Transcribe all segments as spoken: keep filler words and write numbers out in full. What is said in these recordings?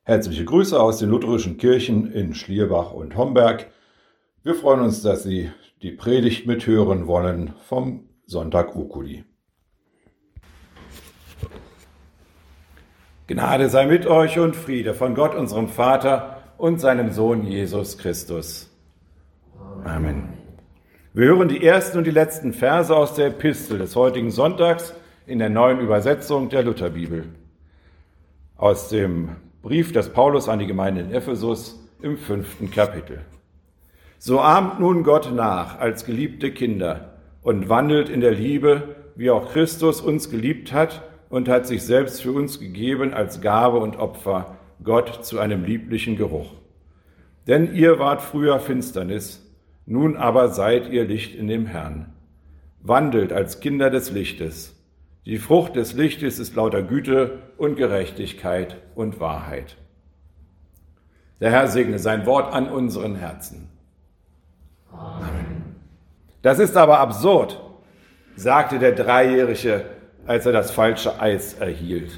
Herzliche Grüße aus den lutherischen Kirchen in Schlierbach und Homberg. Wir freuen uns, dass Sie die Predigt mithören wollen vom Sonntag Oculi. Gnade sei mit euch und Friede von Gott, unserem Vater und seinem Sohn Jesus Christus. Amen. Wir hören die ersten und die letzten Verse aus der Epistel des heutigen Sonntags in der neuen Übersetzung der Lutherbibel. Aus dem Brief des Paulus an die Gemeinde in Ephesus im fünften Kapitel. So ahmt nun Gott nach als geliebte Kinder und wandelt in der Liebe, wie auch Christus uns geliebt hat und hat sich selbst für uns gegeben als Gabe und Opfer, Gott zu einem lieblichen Geruch. Denn ihr wart früher Finsternis, nun aber seid ihr Licht in dem Herrn. Wandelt als Kinder des Lichtes. Die Frucht des Lichtes ist lauter Güte und Gerechtigkeit und Wahrheit. Der Herr segne sein Wort an unseren Herzen. Amen. Das ist aber absurd, sagte der Dreijährige, als er das falsche Eis erhielt.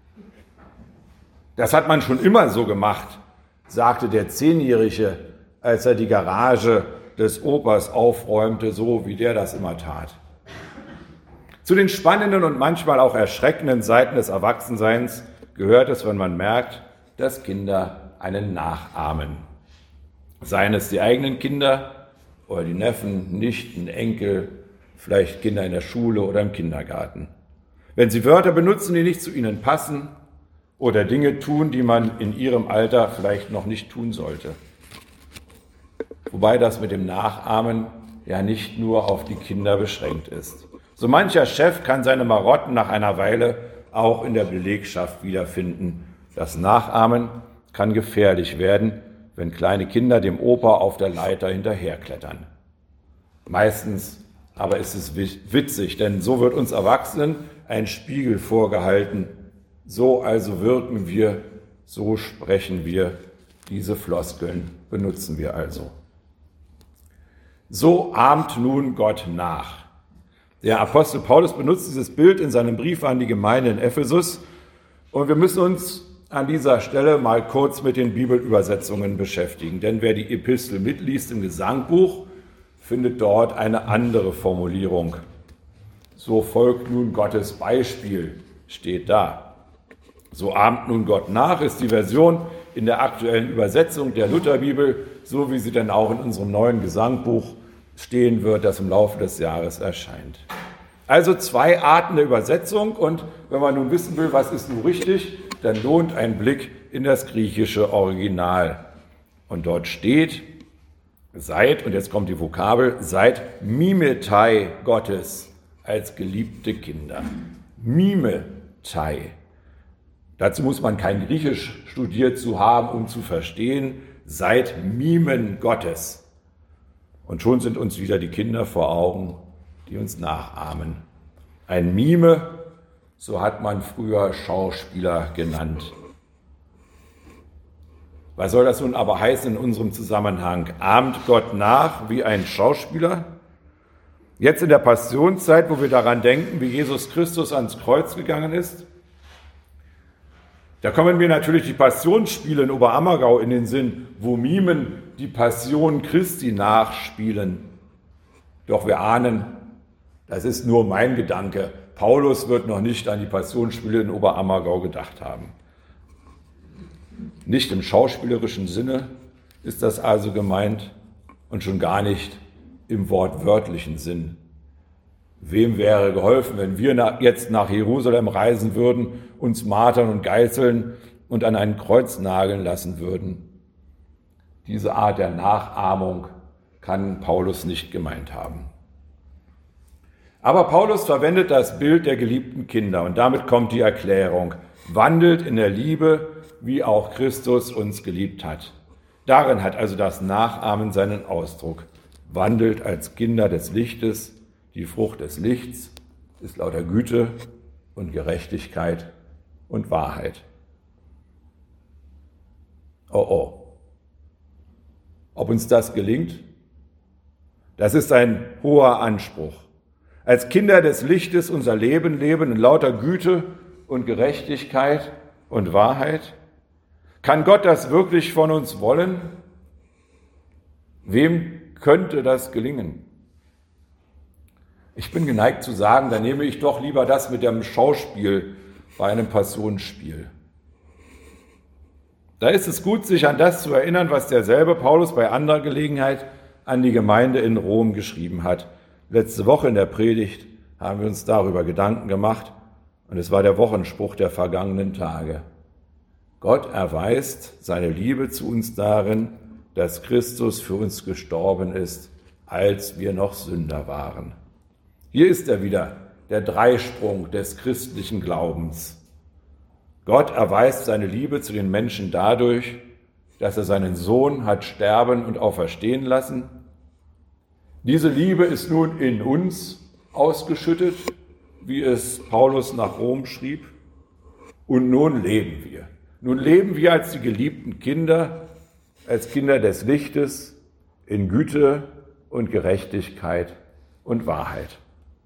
Das hat man schon immer so gemacht, sagte der Zehnjährige, als er die Garage des Opas aufräumte, so wie der das immer tat. Zu den spannenden und manchmal auch erschreckenden Seiten des Erwachsenseins gehört es, wenn man merkt, dass Kinder einen nachahmen. Seien es die eigenen Kinder oder die Neffen, Nichten, Enkel, vielleicht Kinder in der Schule oder im Kindergarten. Wenn sie Wörter benutzen, die nicht zu ihnen passen oder Dinge tun, die man in ihrem Alter vielleicht noch nicht tun sollte. Wobei das mit dem Nachahmen ja nicht nur auf die Kinder beschränkt ist. So mancher Chef kann seine Marotten nach einer Weile auch in der Belegschaft wiederfinden. Das Nachahmen kann gefährlich werden, wenn kleine Kinder dem Opa auf der Leiter hinterherklettern. Meistens aber ist es witzig, denn so wird uns Erwachsenen ein Spiegel vorgehalten. So also wirken wir, so sprechen wir, diese Floskeln benutzen wir also. So ahmt nun Gott nach. Der Apostel Paulus benutzt dieses Bild in seinem Brief an die Gemeinde in Ephesus und wir müssen uns an dieser Stelle mal kurz mit den Bibelübersetzungen beschäftigen, denn wer die Epistel mitliest im Gesangbuch, findet dort eine andere Formulierung. So folgt nun Gottes Beispiel, steht da. So ahmt nun Gott nach, ist die Version in der aktuellen Übersetzung der Lutherbibel, so wie sie dann auch in unserem neuen Gesangbuch stehen wird, das im Laufe des Jahres erscheint. Also zwei Arten der Übersetzung und wenn man nun wissen will, was ist nun richtig, dann lohnt ein Blick in das griechische Original. Und dort steht, seid, und jetzt kommt die Vokabel, seid Mimetai Gottes als geliebte Kinder. Mimetai. Dazu muss man kein Griechisch studiert zu haben, um zu verstehen, seid Mimen Gottes. Und schon sind uns wieder die Kinder vor Augen, die uns nachahmen. Ein Mime, so hat man früher Schauspieler genannt. Was soll das nun aber heißen in unserem Zusammenhang? Ahmt Gott nach wie ein Schauspieler? Jetzt in der Passionszeit, wo wir daran denken, wie Jesus Christus ans Kreuz gegangen ist, da kommen mir natürlich die Passionsspiele in Oberammergau in den Sinn, wo Mimen die Passion Christi nachspielen. Doch wir ahnen, das ist nur mein Gedanke. Paulus wird noch nicht an die Passionsspiele in Oberammergau gedacht haben. Nicht im schauspielerischen Sinne ist das also gemeint und schon gar nicht im wortwörtlichen Sinn. Wem wäre geholfen, wenn wir jetzt nach Jerusalem reisen würden, uns martern und geißeln und an ein Kreuz nageln lassen würden? Diese Art der Nachahmung kann Paulus nicht gemeint haben. Aber Paulus verwendet das Bild der geliebten Kinder und damit kommt die Erklärung. Wandelt in der Liebe, wie auch Christus uns geliebt hat. Darin hat also das Nachahmen seinen Ausdruck. Wandelt als Kinder des Lichtes. Die Frucht des Lichts ist lauter Güte und Gerechtigkeit und Wahrheit. Oh oh. Ob uns das gelingt? Das ist ein hoher Anspruch. Als Kinder des Lichtes unser Leben leben in lauter Güte und Gerechtigkeit und Wahrheit. Kann Gott das wirklich von uns wollen? Wem könnte das gelingen? Ich bin geneigt zu sagen, da nehme ich doch lieber das mit dem Schauspiel bei einem Passionsspiel. Da ist es gut, sich an das zu erinnern, was derselbe Paulus bei anderer Gelegenheit an die Gemeinde in Rom geschrieben hat. Letzte Woche in der Predigt haben wir uns darüber Gedanken gemacht und es war der Wochenspruch der vergangenen Tage. Gott erweist seine Liebe zu uns darin, dass Christus für uns gestorben ist, als wir noch Sünder waren. Hier ist er wieder, der Dreisprung des christlichen Glaubens. Gott erweist seine Liebe zu den Menschen dadurch, dass er seinen Sohn hat sterben und auferstehen lassen. Diese Liebe ist nun in uns ausgeschüttet, wie es Paulus nach Rom schrieb, und nun leben wir. Nun leben wir als die geliebten Kinder, als Kinder des Lichtes, in Güte und Gerechtigkeit und Wahrheit.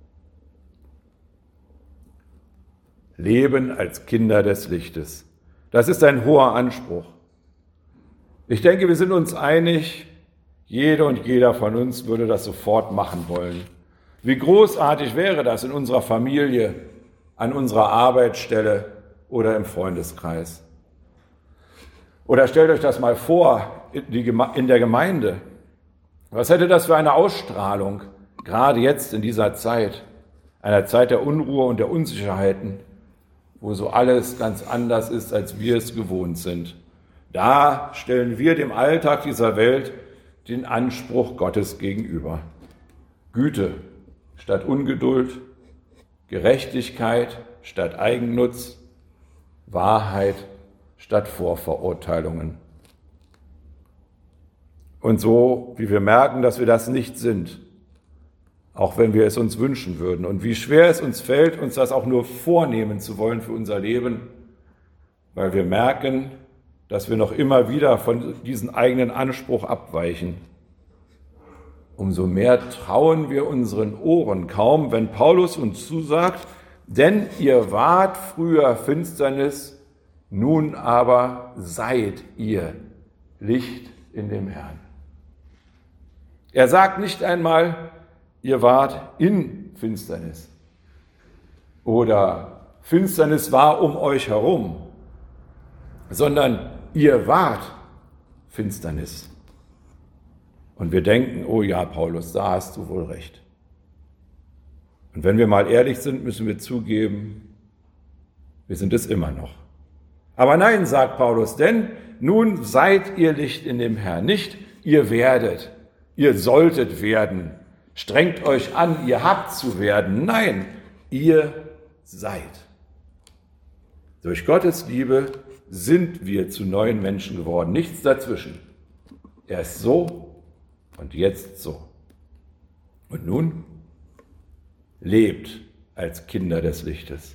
Leben als Kinder des Lichtes. Das ist ein hoher Anspruch. Ich denke, wir sind uns einig, jede und jeder von uns würde das sofort machen wollen. Wie großartig wäre das in unserer Familie, an unserer Arbeitsstelle oder im Freundeskreis. Oder stellt euch das mal vor, in der Gemeinde. Was hätte das für eine Ausstrahlung, gerade jetzt in dieser Zeit, einer Zeit der Unruhe und der Unsicherheiten, wo so alles ganz anders ist, als wir es gewohnt sind. Da stellen wir dem Alltag dieser Welt den Anspruch Gottes gegenüber. Güte statt Ungeduld, Gerechtigkeit statt Eigennutz, Wahrheit statt Vorverurteilungen. Und so, wie wir merken, dass wir das nicht sind, auch wenn wir es uns wünschen würden, und wie schwer es uns fällt, uns das auch nur vornehmen zu wollen für unser Leben, weil wir merken, dass wir noch immer wieder von diesem eigenen Anspruch abweichen. Umso mehr trauen wir unseren Ohren kaum, wenn Paulus uns zusagt, denn ihr wart früher Finsternis, nun aber seid ihr Licht in dem Herrn. Er sagt nicht einmal, ihr wart in Finsternis oder Finsternis war um euch herum, sondern ihr wart Finsternis. Und wir denken, oh ja, Paulus, da hast du wohl recht. Und wenn wir mal ehrlich sind, müssen wir zugeben, wir sind es immer noch. Aber nein, sagt Paulus, denn nun seid ihr Licht in dem Herrn. Nicht ihr werdet, ihr solltet werden, strengt euch an, ihr habt zu werden. Nein, ihr seid. Durch Gottes Liebe sind wir zu neuen Menschen geworden, nichts dazwischen. Erst so und jetzt so. Und nun lebt als Kinder des Lichtes.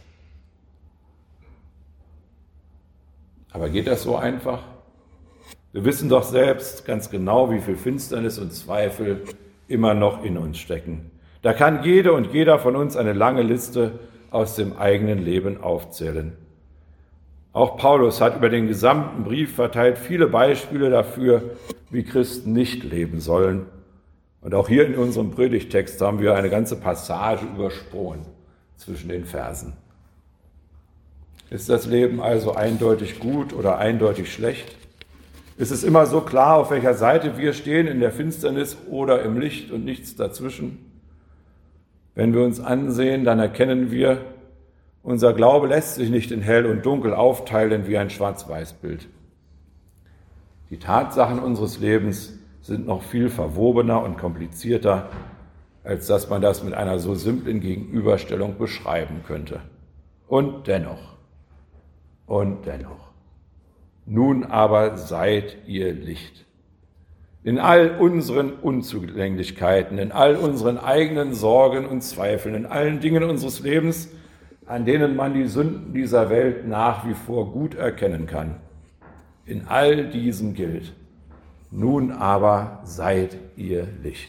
Aber geht das so einfach? Wir wissen doch selbst ganz genau, wie viel Finsternis und Zweifel immer noch in uns stecken. Da kann jede und jeder von uns eine lange Liste aus dem eigenen Leben aufzählen. Auch Paulus hat über den gesamten Brief verteilt viele Beispiele dafür, wie Christen nicht leben sollen. Und auch hier in unserem Predigtext haben wir eine ganze Passage übersprungen zwischen den Versen. Ist das Leben also eindeutig gut oder eindeutig schlecht? Ist es immer so klar, auf welcher Seite wir stehen, in der Finsternis oder im Licht und nichts dazwischen? Wenn wir uns ansehen, dann erkennen wir, unser Glaube lässt sich nicht in hell und dunkel aufteilen wie ein Schwarz-Weiß-Bild. Die Tatsachen unseres Lebens sind noch viel verwobener und komplizierter, als dass man das mit einer so simplen Gegenüberstellung beschreiben könnte. Und dennoch, und dennoch, nun aber seid ihr Licht. In all unseren Unzulänglichkeiten, in all unseren eigenen Sorgen und Zweifeln, in allen Dingen unseres Lebens, an denen man die Sünden dieser Welt nach wie vor gut erkennen kann. In all diesem gilt, nun aber seid ihr Licht.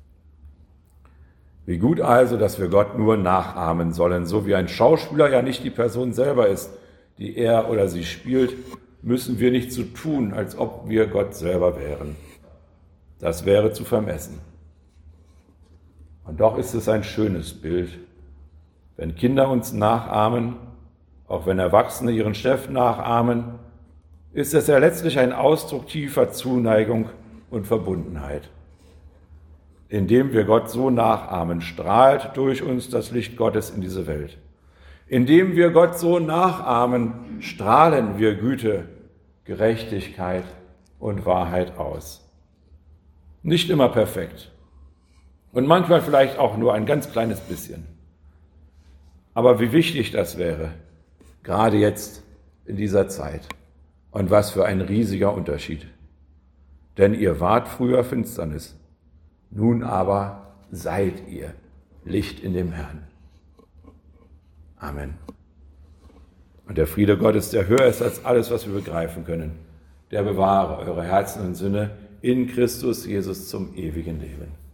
Wie gut also, dass wir Gott nur nachahmen sollen, so wie ein Schauspieler ja nicht die Person selber ist, die er oder sie spielt, müssen wir nicht so tun, als ob wir Gott selber wären. Das wäre zu vermessen. Und doch ist es ein schönes Bild, wenn Kinder uns nachahmen, auch wenn Erwachsene ihren Chef nachahmen, ist es ja letztlich ein Ausdruck tiefer Zuneigung und Verbundenheit. Indem wir Gott so nachahmen, strahlt durch uns das Licht Gottes in diese Welt. Indem wir Gott so nachahmen, strahlen wir Güte, Gerechtigkeit und Wahrheit aus. Nicht immer perfekt und manchmal vielleicht auch nur ein ganz kleines bisschen. Aber wie wichtig das wäre, gerade jetzt in dieser Zeit. Und was für ein riesiger Unterschied. Denn ihr wart früher Finsternis, nun aber seid ihr Licht in dem Herrn. Amen. Und der Friede Gottes, der höher ist als alles, was wir begreifen können, der bewahre eure Herzen und Sinne in Christus Jesus zum ewigen Leben.